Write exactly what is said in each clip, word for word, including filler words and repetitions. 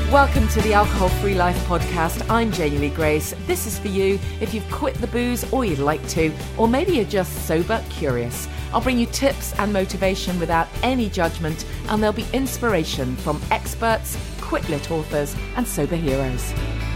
Welcome to the Alcohol Free Life podcast. I'm Janie Lee Grace. This is for you if you've quit the booze or you'd like to, or maybe you're just sober curious. I'll bring you tips and motivation without any judgment, and there'll be inspiration from experts, quit-lit authors, and sober heroes.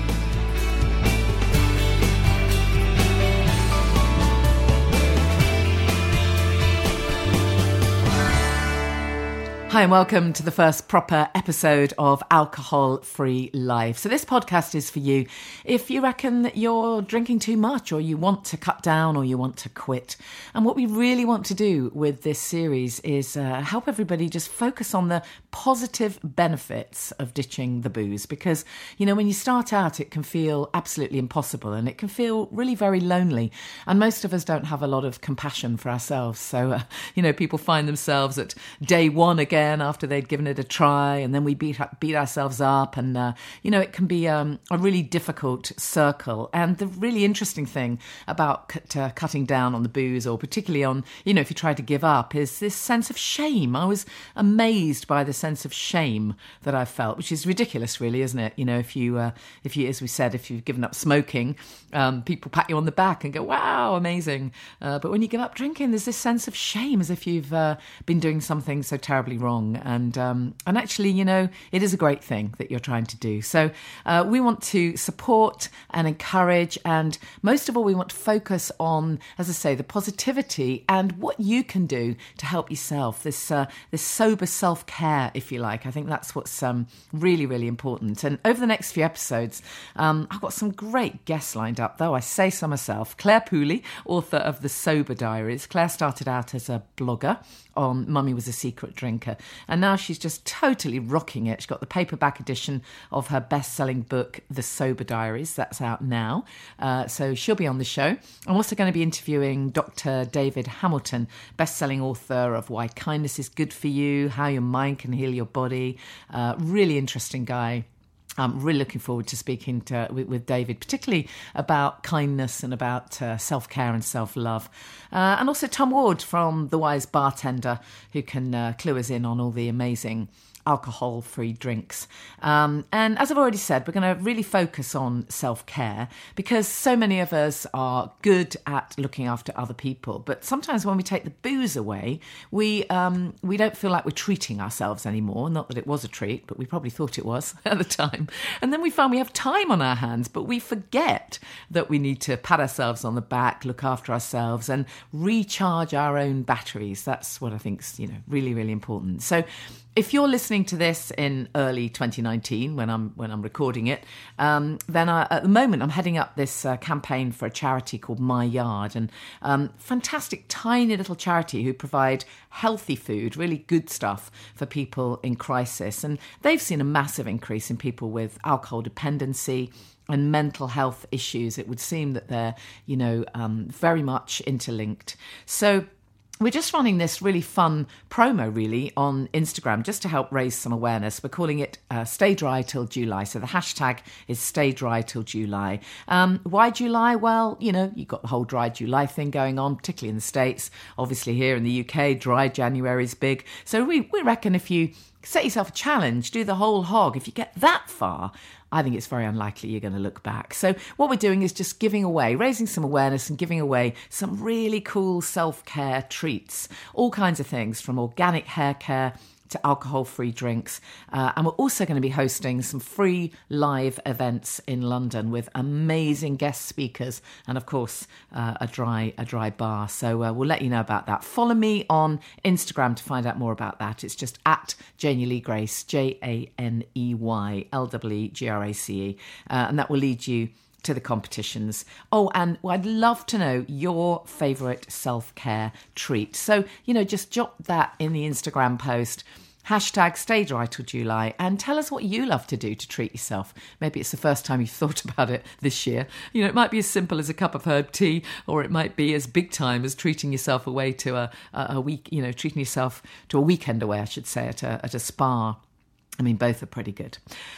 Hi and welcome to the first proper episode of Alcohol Free Life. So this podcast is for you if you reckon that you're drinking too much, or you want to cut down, or you want to quit. And what we really want to do with this series is uh, help everybody just focus on the positive benefits of ditching the booze. Because, you know, when you start out, it can feel absolutely impossible and it can feel really very lonely. And most of us don't have a lot of compassion for ourselves. So, uh, you know, people find themselves at day one again after they'd given it a try, and then we beat beat ourselves up, and uh, you know, it can be um, a really difficult circle. And the really interesting thing about c- uh, cutting down on the booze, or particularly on, you know, if you try to give up, is this sense of shame. I was amazed by the sense of shame that I felt, which is ridiculous, really, isn't it? You know, if you, uh, if you, as we said, if you've given up smoking, um, people pat you on the back and go, "Wow, amazing!" Uh, but when you give up drinking, there's this sense of shame, as if you've uh, been doing something so terribly wrong. And um, and actually, you know, it is a great thing that you're trying to do. So uh, we want to support and encourage, and most of all, we want to focus on, as I say, the positivity and what you can do to help yourself. This uh, this sober self-care, if you like. I think that's what's um, really, really important. And over the next few episodes, um, I've got some great guests lined up, though I say so myself. Claire Pooley, author of The Sober Diaries. Claire started out as a blogger on Mummy Was a Secret Drinker, and now she's just totally rocking it. She's got the paperback edition of her best-selling book, The Sober Diaries. That's out now. Uh, so she'll be on the show. I'm also going to be interviewing Doctor David Hamilton, best-selling author of Why Kindness is Good for You, How Your Mind Can Heal Your Body. Uh, really interesting guy. I'm really looking forward to speaking to, with, with David, particularly about kindness and about uh, self-care and self-love. Uh, and also Tom Ward from The Wise Bartender, who can uh, clue us in on all the amazing alcohol-free drinks. Um, and as I've already said, we're going to really focus on self-care, because so many of us are good at looking after other people. But sometimes when we take the booze away, we um, we don't feel like we're treating ourselves anymore. Not that it was a treat, but we probably thought it was at the time. And then we find we have time on our hands, but we forget that we need to pat ourselves on the back, look after ourselves, and recharge our own batteries. That's what I think's, you know, really, really important. So if you're listening to this in early twenty nineteen, when I'm when I'm recording it, um, then I, at the moment I'm heading up this uh, campaign for a charity called My Yard, and um, fantastic tiny little charity who provide healthy food, really good stuff for people in crisis, and they've seen a massive increase in people with alcohol dependency and mental health issues. It would seem that they're, you know, um, very much interlinked. So we're just running this really fun promo, really, on Instagram, just to help raise some awareness. We're calling it uh, Stay Dry Till July. So the hashtag is Stay Dry Till July. Um, why July? Well, you know, you've got the whole Dry July thing going on, particularly in the States. Obviously here in the U K, Dry January is big. So we, we reckon if you set yourself a challenge, do the whole hog, if you get that far, I think it's very unlikely you're going to look back. So what we're doing is just giving away, raising some awareness and giving away some really cool self-care treats. All kinds of things, from organic hair care to alcohol-free drinks. Uh, and we're also going to be hosting some free live events in London with amazing guest speakers and, of course, uh, a dry a dry bar. So uh, we'll let you know about that. Follow me on Instagram to find out more about that. It's just at Janie Lee Grace, J A N E Y L E E G R A C E. Uh, and that will lead you to the competitions. Oh, and I'd love to know your favourite self-care treat. So, you know, just jot that in the Instagram post. Hashtag Stay Dry Till July, and tell us what you love to do to treat yourself. Maybe it's the first time you've thought about it this year. You know, it might be as simple as a cup of herb tea, or it might be as big time as treating yourself away to a, a, a week, you know, treating yourself to a weekend away, I should say, at a, at a spa. I mean, both are pretty good.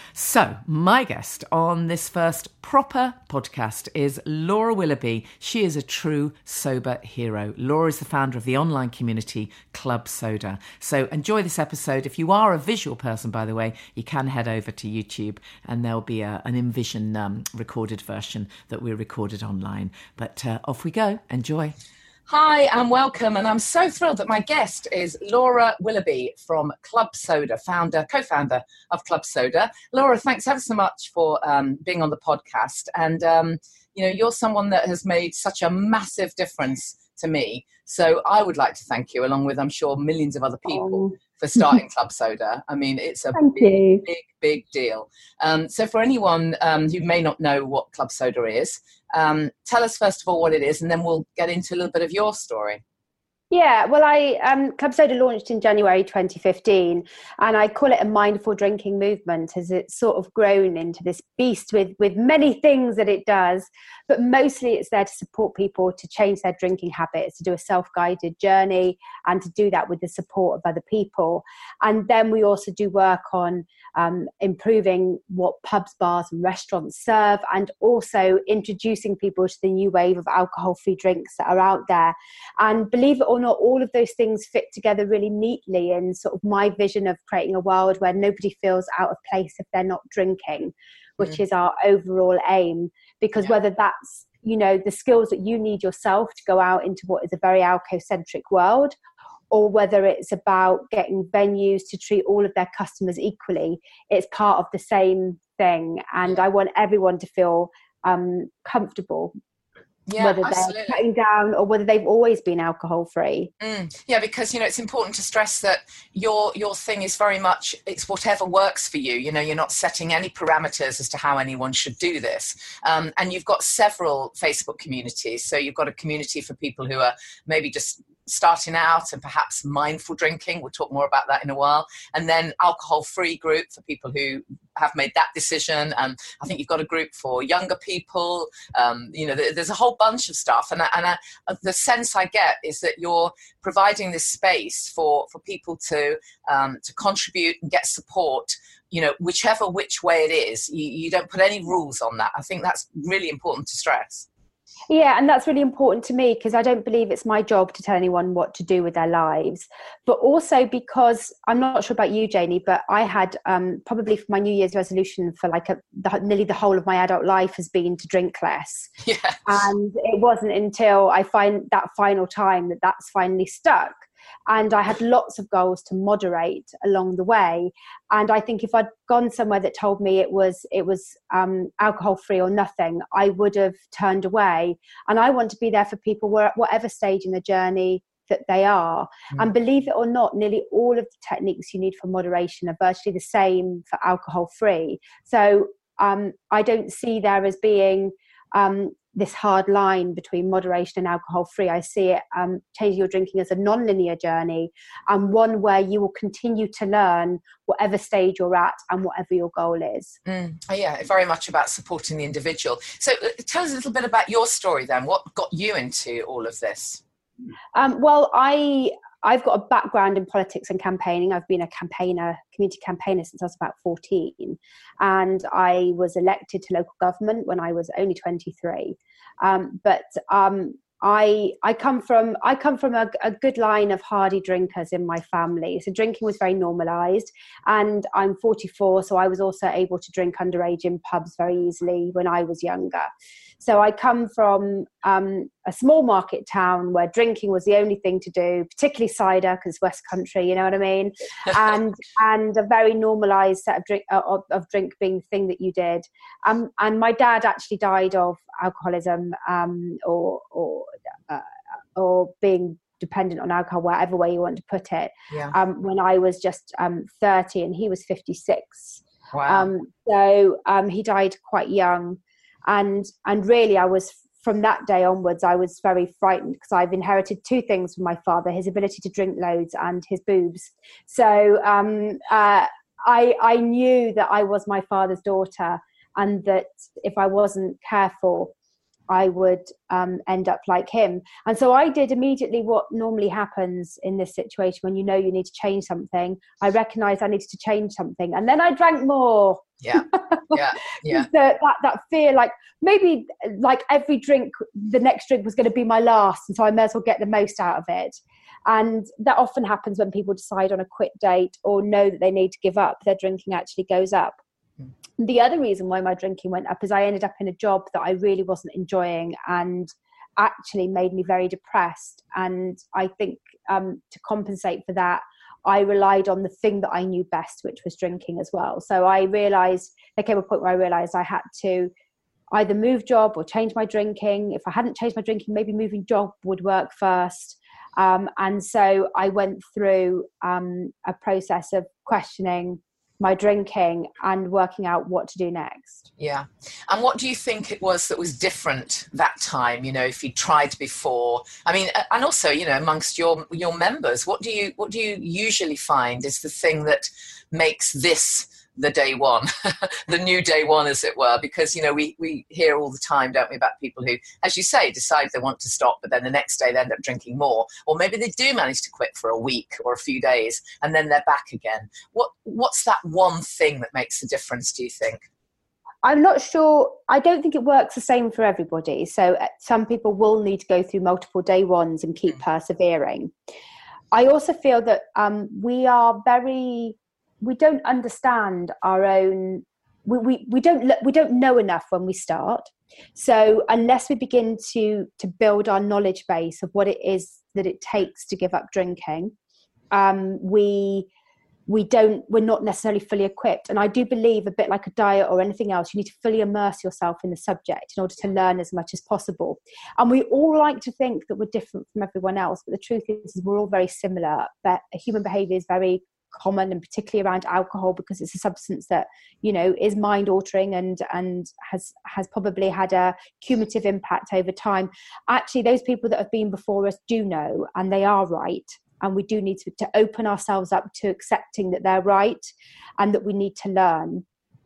So my guest on this first proper podcast is Laura Willoughby. She is a true sober hero. Laura is the founder of the online community Club Soda. So enjoy this episode. If you are a visual person, by the way, you can head over to YouTube and there'll be a, an InVision um, recorded version that we recorded online. But uh, off we go. Enjoy. Hi and welcome, and I'm so thrilled that my guest is Laura Willoughby from Club Soda, founder, co-founder of Club Soda. Laura, thanks ever so much for um, being on the podcast, and um, you know, you're someone that has made such a massive difference to me, so I would like to thank you, along with, I'm sure, millions of other people, oh. for starting Club Soda. I mean, it's a thank big, you. big, big deal. Um, so for anyone um, who may not know what Club Soda is, Um, tell us first of all what it is, and then we'll get into a little bit of your story. Yeah, well, I um, Club Soda launched in January twenty fifteen, and I call it a mindful drinking movement, as it's sort of grown into this beast with with many things that it does, but mostly it's there to support people to change their drinking habits, to do a self-guided journey, and to do that with the support of other people. And then we also do work on um, improving what pubs, bars and restaurants serve, and also introducing people to the new wave of alcohol-free drinks that are out there. And believe it or not, all of those things fit together really neatly in sort of my vision of creating a world where nobody feels out of place if they're not drinking, which mm. is our overall aim. Because yeah. whether that's, you know, the skills that you need yourself to go out into what is a very alcohol-centric world, or whether it's about getting venues to treat all of their customers equally, it's part of the same thing. And I want everyone to feel um, comfortable. Yeah, whether absolutely. They're cutting down or whether they've always been alcohol free. Mm. Yeah, because, you know, it's important to stress that your your thing is very much, it's whatever works for you. You know, you're not setting any parameters as to how anyone should do this. Um, and you've got several Facebook communities. So you've got a community for people who are maybe just starting out and perhaps mindful drinking. We'll talk more about that in a while. And then alcohol-free group for people who have made that decision. And I think you've got a group for younger people. Um, you know, there's a whole bunch of stuff. And, I, and I, the sense I get is that you're providing this space for, for people to um, to contribute and get support, you know, whichever which way it is. You, you don't put any rules on that. I think that's really important to stress. Yeah, and that's really important to me because I don't believe it's my job to tell anyone what to do with their lives. But also because I'm not sure about you, Janie, but I had um, probably for my New Year's resolution for like a, the, nearly the whole of my adult life has been to drink less. Yeah. And it wasn't until I find that final time that that's finally stuck. And I had lots of goals to moderate along the way. And I think if I'd gone somewhere that told me it was it was um, alcohol free or nothing, I would have turned away. And I want to be there for people where, at whatever stage in the journey that they are. Mm. And believe it or not, nearly all of the techniques you need for moderation are virtually the same for alcohol free. So um, I don't see there as being um, this hard line between moderation and alcohol free. I see it um, changing your drinking as a non-linear journey, and one where you will continue to learn whatever stage you're at and whatever your goal is. Mm. Oh, yeah, very much about supporting the individual. So uh, tell us a little bit about your story then. What got you into all of this? Um, well, I... I've got a background in politics and campaigning. I've been a campaigner, community campaigner since I was about fourteen. And I was elected to local government when I was only twenty-three. Um, but um, I I come from I come from a, a good line of hardy drinkers in my family. So drinking was very normalised. And I'm forty-four, so I was also able to drink underage in pubs very easily when I was younger. So I come from um, a small market town where drinking was the only thing to do, particularly cider because West Country, you know what I mean? and and a very normalised set of drink, uh, of, of drink being the thing that you did. Um, and my dad actually died of alcoholism um, or or uh, or being dependent on alcohol, whatever way you want to put it, yeah. um, when I was just um, thirty and he was fifty-six. Wow. Um, so um, he died quite young. And and really, I was, from that day onwards, I was very frightened because I've inherited two things from my father, his ability to drink loads and his boobs. So um, uh, I, I knew that I was my father's daughter, and that if I wasn't careful, I would um, end up like him. And so I did immediately what normally happens in this situation when you know you need to change something. I recognized I needed to change something, and then I drank more. Yeah, yeah, yeah. the, that, that fear, like maybe like every drink, the next drink was going to be my last, and so I may as well get the most out of it. And that often happens when people decide on a quit date or know that they need to give up, their drinking actually goes up. Mm. The other reason why my drinking went up is I ended up in a job that I really wasn't enjoying and actually made me very depressed. And I think um, to compensate for that, I relied on the thing that I knew best, which was drinking as well. So I realized, there came a point where I realized I had to either move job or change my drinking. If I hadn't changed my drinking, maybe moving job would work first. Um, and so I went through um, a process of questioning my drinking and working out what to do next. Yeah. And what do you think it was that was different that time, you know, if you tried before? I mean, and also, you know, amongst your your members, what do you what do you usually find is the thing that makes this the day one, the new day one, as it were? Because, you know, we, we hear all the time, don't we, about people who, as you say, decide they want to stop, but then the next day they end up drinking more. Or maybe they do manage to quit for a week or a few days and then they're back again. What What's that one thing that makes the difference, do you think? I'm not sure. I don't think it works the same for everybody. So some people will need to go through multiple day ones and keep mm. persevering. I also feel that um, we are very... we don't understand our own, we, we, we don't we don't know enough when we start. So unless we begin to to build our knowledge base of what it is that it takes to give up drinking, um, we we don't we're not necessarily fully equipped. And I do believe, a bit like a diet or anything else, you need to fully immerse yourself in the subject in order to learn as much as possible. And we all like to think that we're different from everyone else, but the truth is, is we're all very similar. That human behavior is very common, and particularly around alcohol, because it's a substance that, you know, is mind altering and and has has probably had a cumulative impact over time. Actually, those people that have been before us do know, and they are right, and we do need to, to open ourselves up to accepting that they're right and that we need to learn,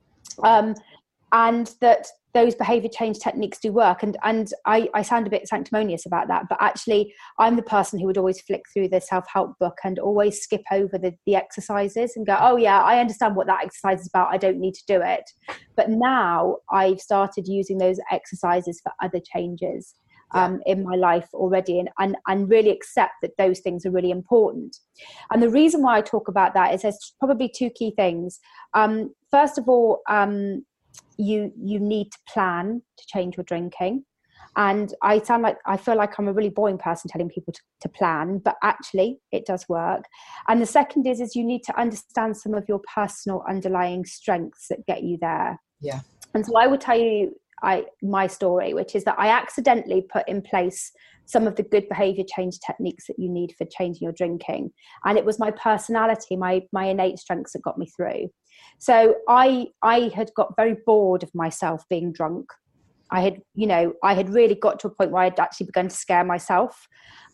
um, and that those behaviour change techniques do work. And and I, I sound a bit sanctimonious about that, but actually I'm the person who would always flick through the self-help book and always skip over the, the exercises and go, oh yeah, I understand what that exercise is about, I don't need to do it. But now I've started using those exercises for other changes um, yeah. in my life already, and, and, and really accept that those things are really important. And the reason why I talk about that is there's probably two key things. Um, first of all, um, you you need to plan to change your drinking. And I sound like I feel like I'm a really boring person telling people to, to plan, but actually it does work. And the second is is you need to understand some of your personal underlying strengths that get you there. Yeah. And so I will tell you I my story, which is that I accidentally put in place some of the good behavior change techniques that you need for changing your drinking. And it was my personality, my my innate strengths that got me through. So I I had got very bored of myself being drunk. I had, you know, I had really got to a point where I had actually begun to scare myself,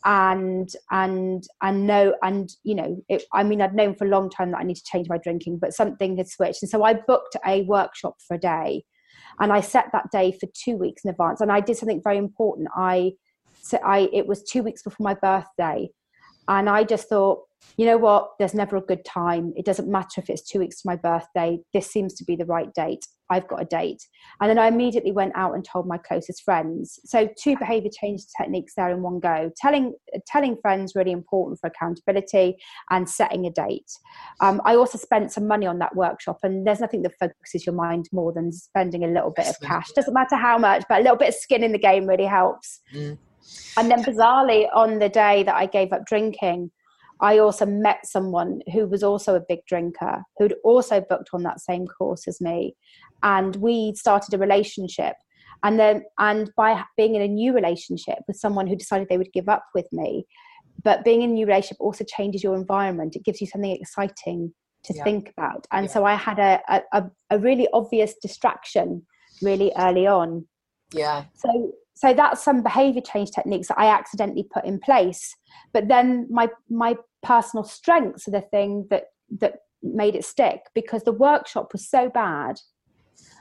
and and and no, and you know, it, I mean, I'd known for a long time that I need to change my drinking, but something had switched, and so I booked a workshop for a day, and I set that day for two weeks in advance, and I did something very important. I, so I, it was two weeks before my birthday, and I just thought, you know what, there's never a good time. It doesn't matter if it's two weeks to my birthday. This seems to be the right date. I've got a date. And then I immediately went out and told my closest friends. So two behavior change techniques there in one go. Telling telling friends, really important for accountability, and setting a date. Um, I also spent some money on that workshop, and there's nothing that focuses your mind more than spending a little bit of cash. Doesn't matter how much, but a little bit of skin in the game really helps. Mm. And then bizarrely, on the day that I gave up drinking, I also met someone who was also a big drinker, who'd also booked on that same course as me. And we started a relationship. And then, and by being in a new relationship with someone who decided they would give up with me, but being in a new relationship also changes your environment. It gives you something exciting to yeah. think about. And yeah. so I had a, a, a really obvious distraction really early on. Yeah. So So that's some behavior change techniques that I accidentally put in place. But then my my personal strengths are the thing that that made it stick, because the workshop was so bad.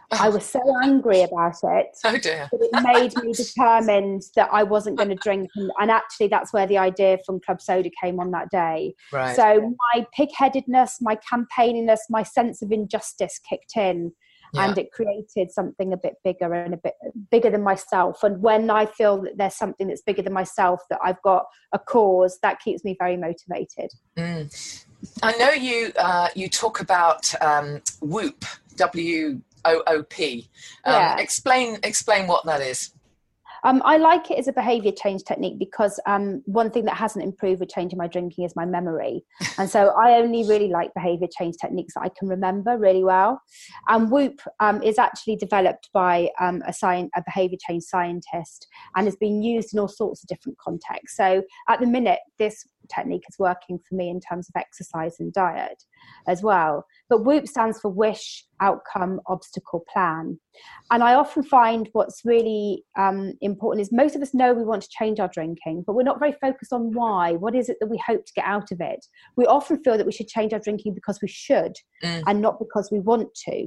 I was so angry about it. Oh dear. That it made me determined that I wasn't going to drink. And, and actually, that's where the idea from Club Soda came on that day. Right. So my pig-headedness, my campaigniness, my sense of injustice kicked in. Yeah. And it created something a bit bigger and a bit bigger than myself. And when I feel that there's something that's bigger than myself, that I've got a cause, that keeps me very motivated. Mm. I know you uh, you talk about um, Whoop, W O O P. Um, yeah. Explain explain what that is. Um, I like it as a behaviour change technique because um, one thing that hasn't improved with changing my drinking is my memory. And so I only really like behaviour change techniques that I can remember really well. And Whoop um, is actually developed by um, a, sci- a behaviour change scientist and has been used in all sorts of different contexts. So at the minute, this technique is working for me in terms of exercise and diet as well. But Whoop stands for Wish, Outcome, Obstacle, Plan. And I often find what's really um, important is most of us know we want to change our drinking, but we're not very focused on why. What is it that we hope to get out of it? We often feel that we should change our drinking because we should mm. and not because we want to.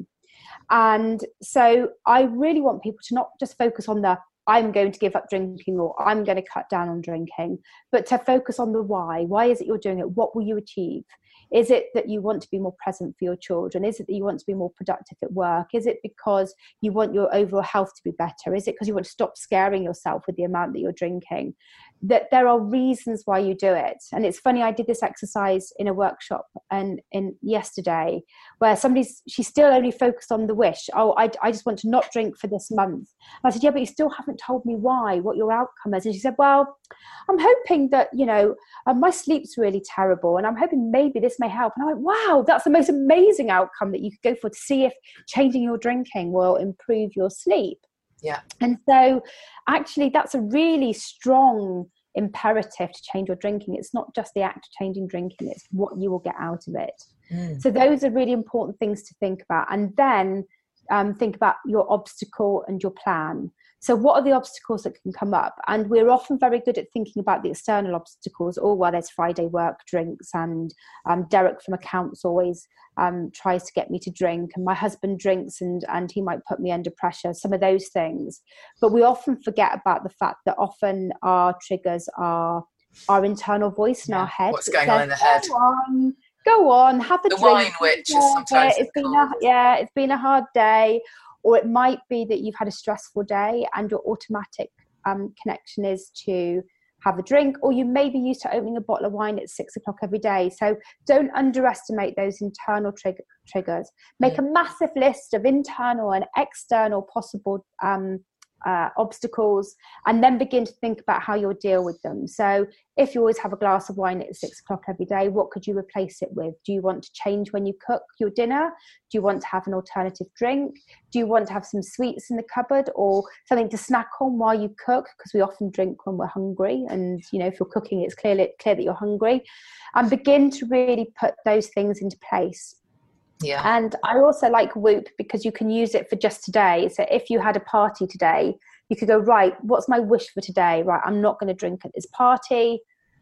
And so I really want people to not just focus on the I'm going to give up drinking or I'm going to cut down on drinking, but to focus on the why. Why is it you're doing it? What will you achieve? Is it that you want to be more present for your children? Is it that you want to be more productive at work? Is it because you want your overall health to be better? Is it because you want to stop scaring yourself with the amount that you're drinking? That there are reasons why you do it. And it's funny, I did this exercise in a workshop and in yesterday where somebody's, she's still only focused on the wish. Oh, I, I just want to not drink for this month. And I said, yeah, but you still haven't told me why, what your outcome is. And she said, well, I'm hoping that, you know, uh, my sleep's really terrible and I'm hoping maybe this may help. And I went, wow, that's the most amazing outcome that you could go for, to see if changing your drinking will improve your sleep. Yeah. And so actually that's a really strong imperative to change your drinking. It's not just the act of changing drinking, it's what you will get out of it. Mm. So those are really important things to think about. And then um, think about your obstacle and your plan. So what are the obstacles that can come up? And we're often very good at thinking about the external obstacles. Oh, well, there's Friday work drinks, and um, Derek from accounts always um, tries to get me to drink, and my husband drinks and, and he might put me under pressure, some of those things. But we often forget about the fact that often our triggers are our internal voice in yeah. our head. What's going says, on in the head? Go on, go on, have a the drink. Wine Witch is sometimes it's been a, yeah, it's been a hard day. Or it might be that you've had a stressful day and your automatic um, connection is to have a drink, or you may be used to opening a bottle of wine at six o'clock every day. So don't underestimate those internal trig- triggers. Make mm. a massive list of internal and external possible um, uh, obstacles, and then begin to think about how you'll deal with them. So if you always have a glass of wine at six o'clock every day, what could you replace it with? Do you want to change when you cook your dinner? Do you want to have an alternative drink? Do you want to have some sweets in the cupboard or something to snack on while you cook? Because we often drink when we're hungry, and you know, if you're cooking, it's clear, clear that you're hungry. And begin to really put those things into place. Yeah. And I also like Whoop because you can use it for just today. So if you had a party today, you could go, right, what's my wish for today? Right, I'm not going to drink at this party.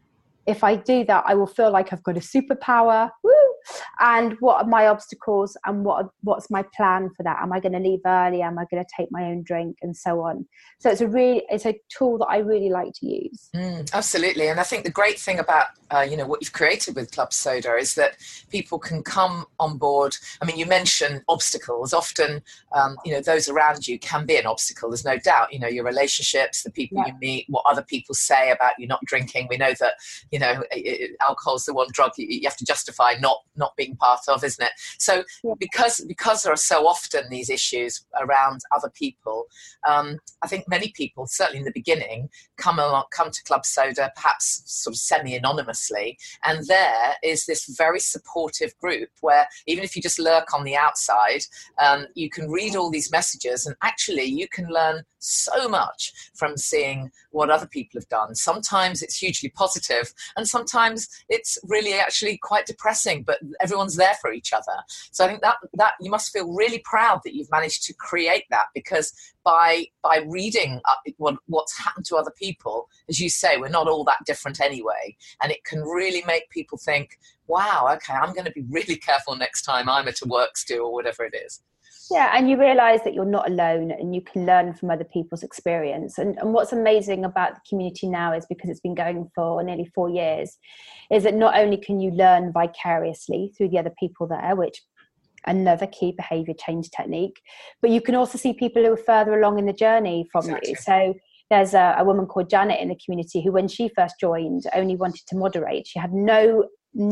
If I do that, I will feel like I've got a superpower. Woo! And what are my obstacles, and what what's my plan for that? Am I going to leave early? Am I going to take my own drink, and so on? So it's a really it's a tool that I really like to use. Mm, absolutely, and I think the great thing about uh, you know what you've created with Club Soda is that people can come on board. I mean, you mentioned obstacles. Often, um, you know, those around you can be an obstacle. There's no doubt. You know, your relationships, the people yeah. you meet, what other people say about you not drinking. We know that you know alcohol's the one drug you, you have to justify not. not being part of, isn't it? So yeah. because because there are so often these issues around other people, um, I think many people, certainly in the beginning, come along, come to Club Soda perhaps sort of semi-anonymously, and there is this very supportive group where even if you just lurk on the outside, um, you can read all these messages, and actually you can learn so much from seeing what other people have done. Sometimes it's hugely positive, and sometimes it's really actually quite depressing, but everyone's there for each other. So I think that that you must feel really proud that you've managed to create that, because by by reading what, what's happened to other people, as you say, we're not all that different anyway. And it can really make people think, wow, okay, I'm going to be really careful next time I'm at a work stew or whatever it is. Yeah, and you realise that you're not alone and you can learn from other people's experience. And, and what's amazing about the community now is, because it's been going for nearly four years, is that not only can you learn vicariously through the other people there, which another key behaviour change technique, but you can also see people who are further along in the journey from exactly. you. So there's a, a woman called Janet in the community who, when she first joined, only wanted to moderate. She had no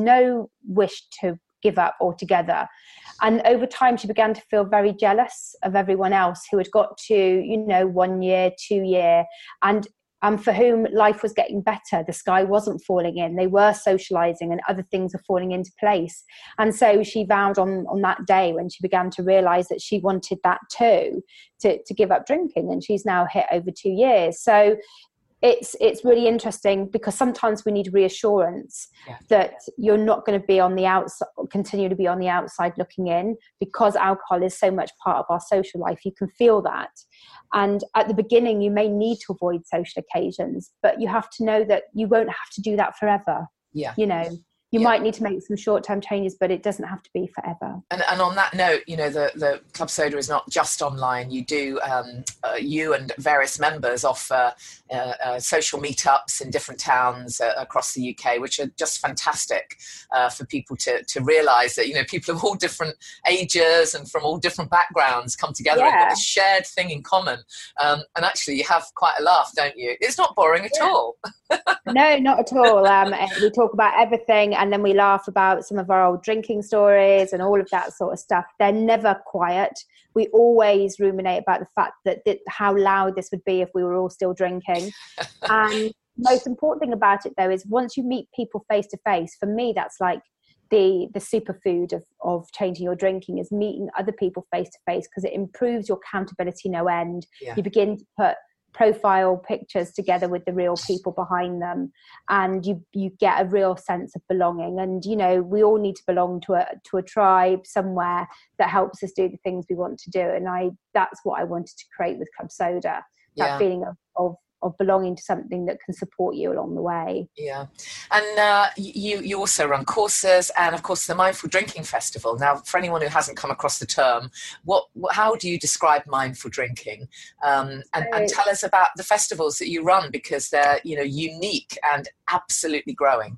no wish to give up altogether. And over time, she began to feel very jealous of everyone else who had got to, you know, one year, two year, and um, for whom life was getting better. The sky wasn't falling in. They were socializing and other things were falling into place. And so she vowed on, on that day, when she began to realize that she wanted that too, to, to give up drinking. And she's now hit over two years. So it's it's really interesting, because sometimes we need reassurance yeah. that you're not going to be on the outside, continue to be on the outside looking in, because alcohol is so much part of our social life. You can feel that. And at the beginning, you may need to avoid social occasions, but you have to know that you won't have to do that forever. Yeah. You know, you yeah. might need to make some short-term changes, but it doesn't have to be forever. And, and on that note, you know, the, the Club Soda is not just online. You do, um, uh, you and various members offer uh, uh, social meetups in different towns uh, across the U K, which are just fantastic uh, for people to, to realise that, you know, people of all different ages and from all different backgrounds come together yeah. and got this shared thing in common. Um, and actually, you have quite a laugh, don't you? It's not boring at yeah. all. No, not at all. Um, we talk about everything, and then we laugh about some of our old drinking stories and all of that sort of stuff. They're never quiet. We always ruminate about the fact that, that how loud this would be if we were all still drinking. And most important thing about it, though, is once you meet people face to face, for me, that's like the the superfood of, of changing your drinking, is meeting other people face to face, because it improves your accountability no end. Yeah. You begin to put profile pictures together with the real people behind them, and you you get a real sense of belonging. And you know, we all need to belong to a to a tribe somewhere that helps us do the things we want to do. And I that's what I wanted to create with Club Soda, that yeah. feeling of, of of belonging to something that can support you along the way. Yeah. And uh, you you also run courses, and of course the Mindful Drinking Festival. Now, for anyone who hasn't come across the term, what, what how do you describe mindful drinking? Um, and, and tell us about the festivals that you run, because they're, you know, unique and absolutely growing.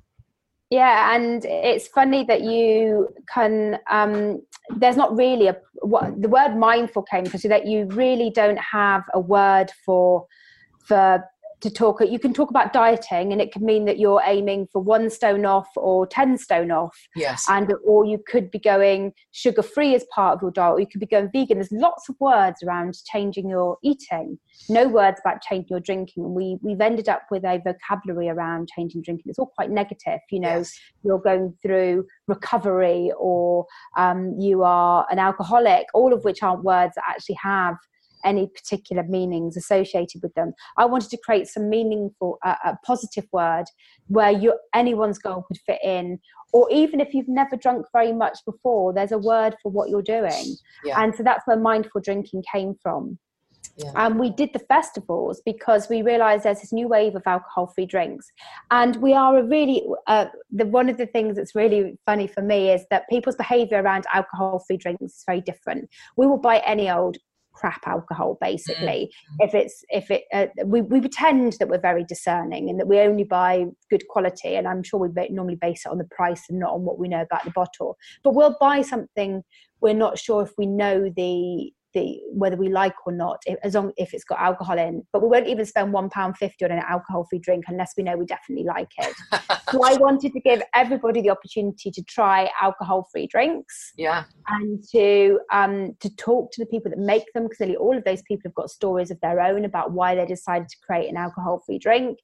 Yeah, and it's funny that you can, um, there's not really a, what, the word mindful came because that you really don't have a word for for to talk. You can talk about dieting, and it could mean that you're aiming for one stone off or ten stone off. Yes. And or you could be going sugar free as part of your diet, or you could be going vegan. There's lots of words around changing your eating. No words about changing your drinking. We we've ended up with a vocabulary around changing drinking. It's all quite negative. You know, yes. You're going through recovery, or um, you are an alcoholic. All of which aren't words that actually have any particular meanings associated with them. I wanted to create some meaningful, uh, a positive word where you anyone's goal could fit in, or even if you've never drunk very much before, there's a word for what you're doing. Yeah. And so that's where mindful drinking came from. Yeah. And we did the festivals because we realized there's this new wave of alcohol-free drinks, and we are a really uh, the one of the things that's really funny for me is that people's behavior around alcohol-free drinks is very different. We will buy any old crap alcohol, basically. Mm. If it's if it uh, we, we pretend that we're very discerning and that we only buy good quality, and I'm sure we ba- normally base it on the price and not on what we know about the bottle, but we'll buy something we're not sure if we know the the whether we like or not, if, as long if it's got alcohol in, but we won't even spend one pound fifty on an alcohol-free drink unless we know we definitely like it. So I wanted to give everybody the opportunity to try alcohol-free drinks, yeah, and to um to talk to the people that make them, because nearly all of those people have got stories of their own about why they decided to create an alcohol-free drink,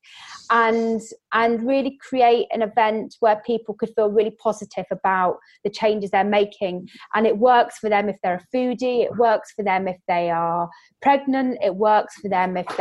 and and really create an event where people could feel really positive about the changes they're making. And it works for them if they're a foodie, it works for them if they are pregnant, it works for them if they're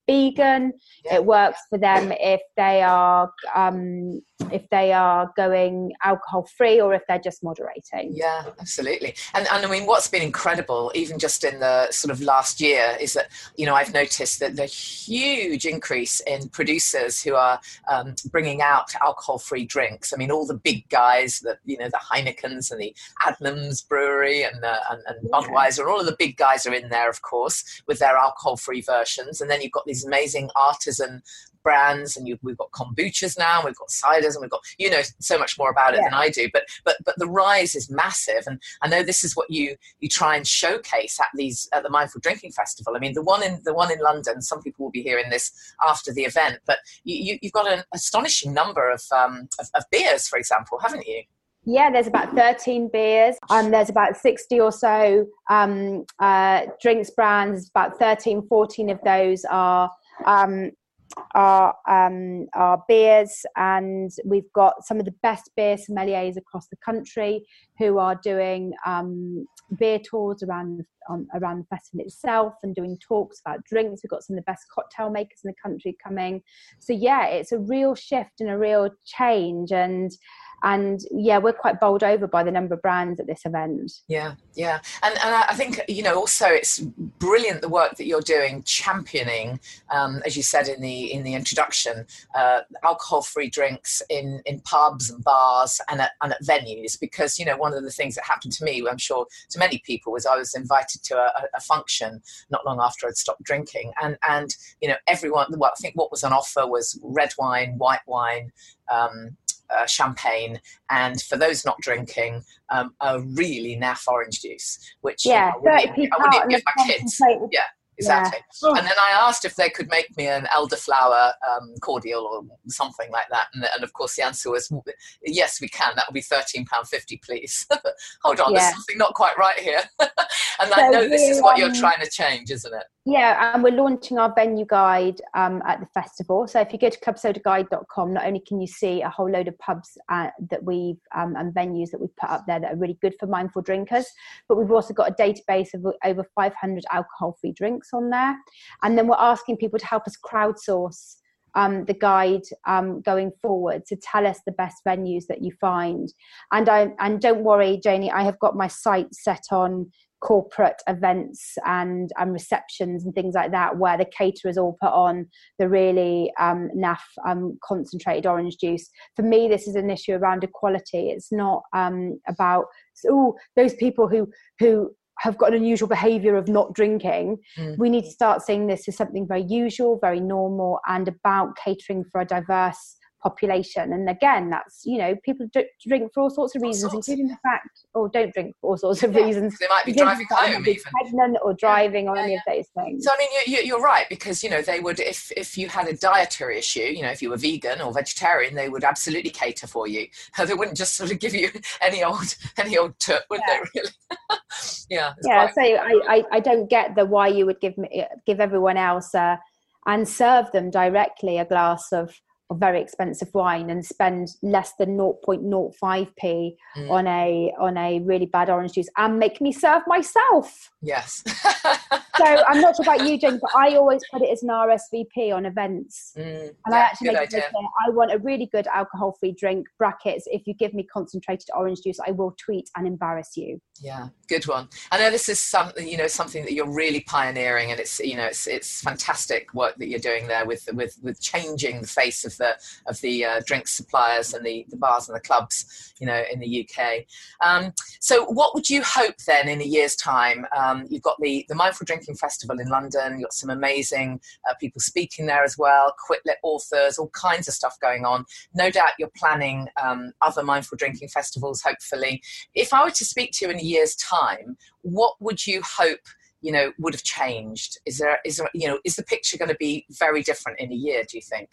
vegan. Yeah. It works for them if they are um, if they are going alcohol free, or if they're just moderating. Yeah, absolutely. And, and I mean, what's been incredible, even just in the sort of last year, is that, you know, I've noticed that the huge increase in producers who are um, bringing out alcohol-free drinks. I mean, all the big guys, that, you know, the Heinekens and the Adnams Brewery and, uh, and, and Budweiser, and all of the big guys are in there, of course, with their alcohol-free versions. And then you've got these amazing artisan brands, and you, we've got kombuchas now, and we've got ciders, and we've got, you know, so much more about it yeah. than I do. But but but the rise is massive, and I know this is what you you try and showcase at these at the Mindful Drinking Festival. I mean, the one in the one in London. Some people will be hearing this after the event, but you, you you've got an astonishing number of um of, of beers, for example, haven't you? Yeah, there's about thirteen beers, and um, there's about sixty or so um, uh, drinks brands. About thirteen, fourteen of those are um, are um, are beers, and we've got some of the best beer sommeliers across the country who are doing um, beer tours around um, around the festival itself and doing talks about drinks. We've got some of the best cocktail makers in the country coming. So yeah, it's a real shift and a real change, and And yeah, we're quite bowled over by the number of brands at this event. Yeah, yeah. And, and I think, you know, also it's brilliant the work that you're doing championing, um, as you said in the in the introduction, uh, alcohol-free drinks in, in pubs and bars and at, and at venues. Because, you know, one of the things that happened to me, I'm sure to many people, was I was invited to a, a function not long after I'd stopped drinking. And, and, you know, everyone, well, I think what was on offer was red wine, white wine, um, Uh, champagne, and for those not drinking, um, a really naff orange juice, which yeah, you know, I wouldn't even, I wouldn't even give my kids. Yeah, exactly. Yeah. And then I asked if they could make me an elderflower um, cordial or something like that, and, and of course the answer was yes, we can. That will be thirteen pounds fifty, please. Hold on, yeah. There's something not quite right here. And so I know this is what um, you're trying to change, isn't it? Yeah, and we're launching our venue guide um, at the festival. So if you go to club soda guide dot com, not only can you see a whole load of pubs uh, that we've um, and venues that we've put up there that are really good for mindful drinkers, but we've also got a database of over five hundred alcohol-free drinks on there. And then we're asking people to help us crowdsource um, the guide um, going forward, to tell us the best venues that you find. And I and don't worry, Janie, I have got my site set on corporate events and um, receptions and things like that, where the caterers all put on the really um, naff um, concentrated orange juice. For me, this is an issue around equality. It's not um, about oh those people who who have got an unusual behaviour of not drinking. Mm. We need to start seeing this as something very usual, very normal, and about catering for a diverse population. And again, that's, you know, people d- drink for all sorts of reasons, sorts. including the fact, or don't drink for all sorts of yeah. reasons. They might be driving home, even pregnant or driving yeah. or yeah, any yeah. of those things. So I mean, you, you're right, because you know they would, if if you had a dietary issue, you know, if you were vegan or vegetarian, they would absolutely cater for you. They wouldn't just sort of give you any old any old tut, would yeah. they? Really? yeah. Yeah. Quite, so I, I I don't get the why you would give me give everyone else uh, and serve them directly a glass of of very expensive wine and spend less than zero point zero five p mm. on a on a really bad orange juice and make me serve myself. Yes. So I'm not sure about you, Jane, but I always put it as an R S V P on events. Mm. And yeah, I actually make it clear, I want a really good alcohol-free drink, brackets, if you give me concentrated orange juice, I will tweet and embarrass you. Yeah, good one. I know this is something, you know, something that you're really pioneering, and it's, you know, it's it's fantastic work that you're doing there with with with changing the face of the of the uh, drink suppliers and the, the bars and the clubs, you know, in the U K. Um, so what would you hope then in a year's time? Um, you've got the, the Mindful Drinking Festival in London, you've got some amazing uh, people speaking there as well, Quitlet authors, all kinds of stuff going on. No doubt you're planning um, other Mindful Drinking Festivals, hopefully. If I were to speak to you in a year's time, what would you hope, you know, would have changed? Is there, is there, you know, is the picture going to be very different in a year, do you think?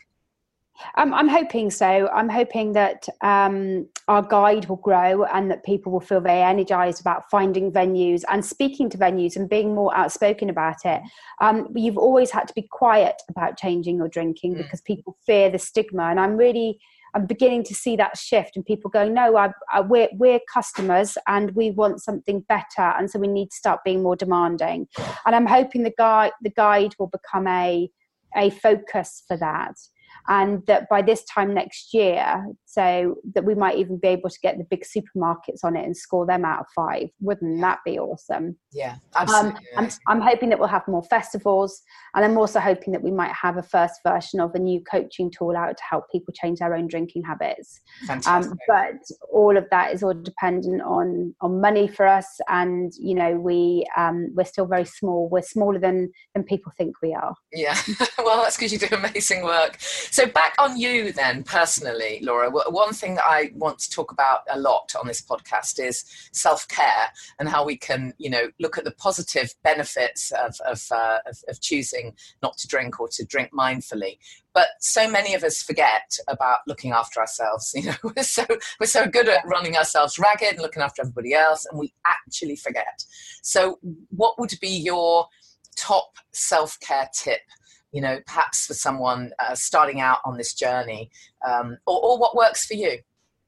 Um, I'm hoping so. I'm hoping that um, our guide will grow and that people will feel very energised about finding venues and speaking to venues and being more outspoken about it. Um, you've always had to be quiet about changing your drinking mm. because people fear the stigma. And I'm really, I'm beginning to see that shift and people going, no, I, I, we're, we're customers and we want something better. And so we need to start being more demanding. And I'm hoping the guide, the guide will become a a focus for that. And that by this time next year, so that we might even be able to get the big supermarkets on it and score them out of five. Wouldn't that be awesome? Yeah, absolutely. Um, I'm, I'm hoping that we'll have more festivals, and I'm also hoping that we might have a first version of a new coaching tool out to help people change their own drinking habits. Fantastic. Um, but all of that is all dependent on on money for us, and you know we um, we're still very small. We're smaller than than people think we are. Yeah, well, that's because you do amazing work. So back on you then, personally, Laura. One thing that I want to talk about a lot on this podcast is self-care and how we can, you know, look at the positive benefits of of, uh, of of choosing not to drink or to drink mindfully. But so many of us forget about looking after ourselves. You know, we're so we're so good at running ourselves ragged and looking after everybody else, and we actually forget. So, what would be your top self-care tip? You know, perhaps for someone uh, starting out on this journey, um, or, or what works for you?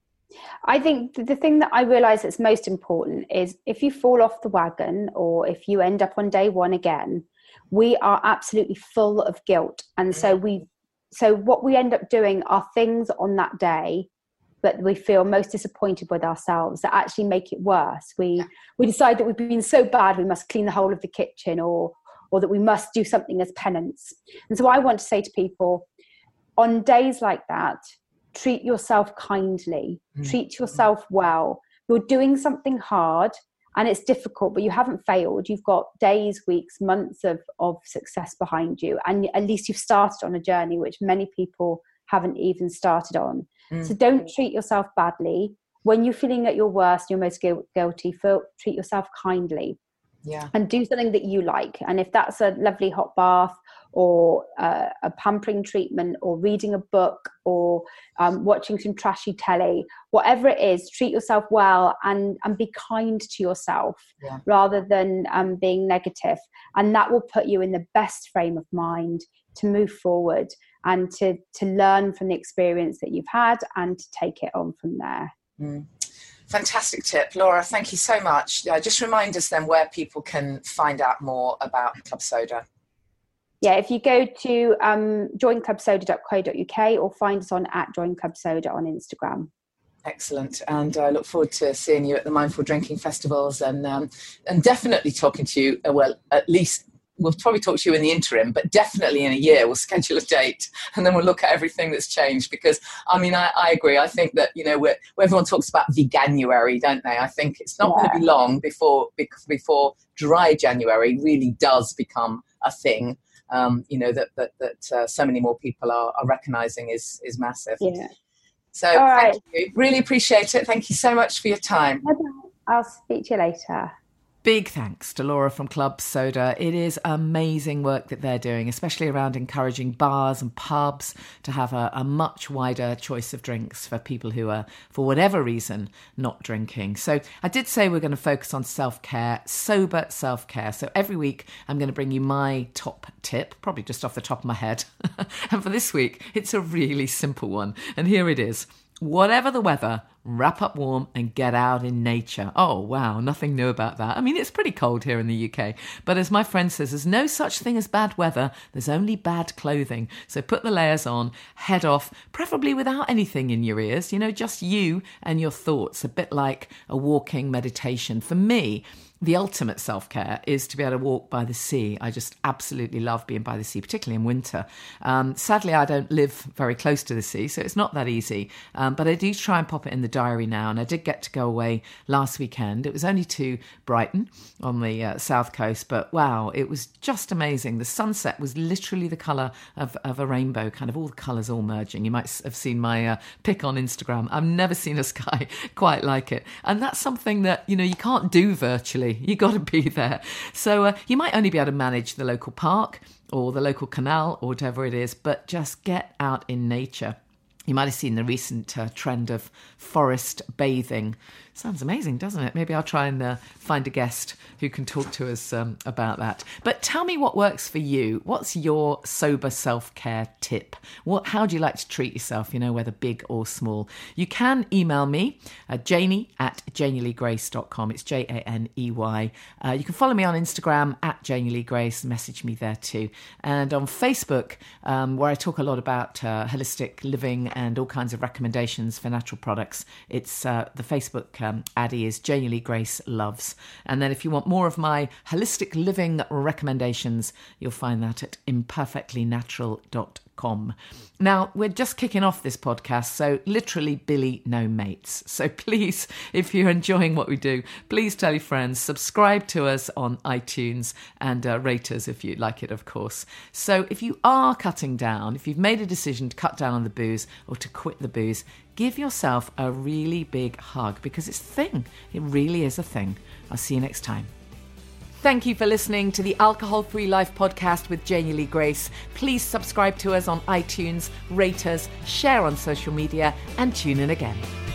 I think the thing that I realise that's most important is if you fall off the wagon or if you end up on day one again, we are absolutely full of guilt. And so we, so what we end up doing are things on that day that we feel most disappointed with ourselves that actually make it worse. We, we decide that we've been so bad we must clean the whole of the kitchen, or or that we must do something as penance. And so I want to say to people, on days like that, treat yourself kindly, mm. treat yourself well. You're doing something hard and it's difficult, but you haven't failed. You've got days, weeks, months of, of success behind you. And at least you've started on a journey which many people haven't even started on. Mm. So don't treat yourself badly. When you're feeling at your worst, you're most gu- guilty, feel, treat yourself kindly. Yeah. And do something that you like. And if that's a lovely hot bath or uh, a pampering treatment or reading a book or um, watching some trashy telly, whatever it is, treat yourself well and, and be kind to yourself yeah. rather than um, being negative. And that will put you in the best frame of mind to move forward and to, to learn from the experience that you've had and to take it on from there. Mm. Fantastic tip, Laura. Thank you so much. Uh, just remind us then where people can find out more about Club Soda. Yeah, if you go to um, join club soda dot co dot uk or find us on at Join Club Soda on Instagram. Excellent. And I look forward to seeing you at the Mindful Drinking Festivals and um, and definitely talking to you, uh, well, at least we'll probably talk to you in the interim, but definitely in a year we'll schedule a date and then we'll look at everything that's changed. Because, I mean, I, I agree. I think that, you know, we're, everyone talks about Veganuary, don't they? I think it's not yeah. going to be long before before dry January really does become a thing, um, you know, that that, that uh, so many more people are, are recognising is, is massive. Yeah. So All right. thank you. Really appreciate it. Thank you so much for your time. I'll speak to you later. Big thanks to Laura from Club Soda. It is amazing work that they're doing, especially around encouraging bars and pubs to have a, a much wider choice of drinks for people who are, for whatever reason, not drinking. So I did say we're going to focus on self-care, sober self-care. So every week I'm going to bring you my top tip, probably just off the top of my head. And for this week, it's a really simple one. And here it is. Whatever the weather, wrap up warm and get out in nature. Oh, wow, nothing new about that. I mean, it's pretty cold here in the U K. But as my friend says, there's no such thing as bad weather. There's only bad clothing. So put the layers on, head off, preferably without anything in your ears. You know, just you and your thoughts, a bit like a walking meditation. For me, the ultimate self-care is to be able to walk by the sea. I just absolutely love being by the sea, particularly in winter. Um, sadly, I don't live very close to the sea, so it's not that easy. Um, but I do try and pop it in the diary now, and I did get to go away last weekend. It was only to Brighton on the uh, south coast, but wow, it was just amazing. The sunset was literally the colour of, of a rainbow, kind of all the colours all merging. You might have seen my uh, pic on Instagram. I've never seen a sky quite like it. And that's something that, you know, you can't do virtually. You got to be there. So uh, you might only be able to manage the local park or the local canal or whatever it is, but just get out in nature. You might have seen the recent uh, trend of forest bathing. Sounds amazing, doesn't it? Maybe I'll try and uh, find a guest who can talk to us um, about that. But tell me what works for you. What's your sober self-care tip? What, how do you like to treat yourself, you know, whether big or small? You can email me, uh, Janie at janie lee grace dot com. It's J A N E Y. Uh, you can follow me on Instagram at Janie Lee Grace, message me there too. And on Facebook, um, where I talk a lot about uh, holistic living and all kinds of recommendations for natural products, it's uh, the Facebook um, Addy is Janie Lee Grace Loves. And then if you want more of my holistic living recommendations, you'll find that at imperfectly natural dot com. Now, we're just kicking off this podcast, so literally Billy no mates. So please, if you're enjoying what we do, please tell your friends, subscribe to us on iTunes and uh, rate us if you like it, of course. So if you are cutting down, if you've made a decision to cut down on the booze or to quit the booze, give yourself a really big hug because it's a thing. It really is a thing. I'll see you next time. Thank you for listening to the Alcohol Free Life podcast with Janie Lee Grace. Please subscribe to us on iTunes, rate us, share on social media, and tune in again.